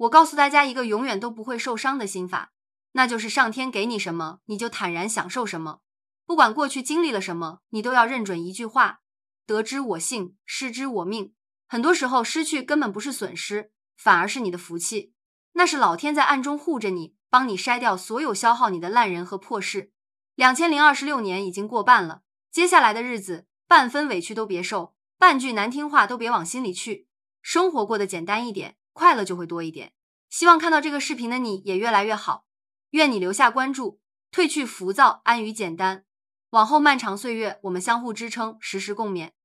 我告诉大家一个永远都不会受伤的心法，那就是上天给你什么，你就坦然享受什么。不管过去经历了什么，你都要认准一句话：得之我幸，失之我命。很多时候失去根本不是损失，反而是你的福气。那是老天在暗中护着你，帮你筛掉所有消耗你的烂人和破事。2026年已经过半了，接下来的日子，半分委屈都别受，半句难听话都别往心里去。生活过得简单一点，快乐就会多一点。希望看到这个视频的你也越来越好。愿你留下关注，褪去浮躁，安于简单。往后漫长岁月，我们相互支撑，时时共勉。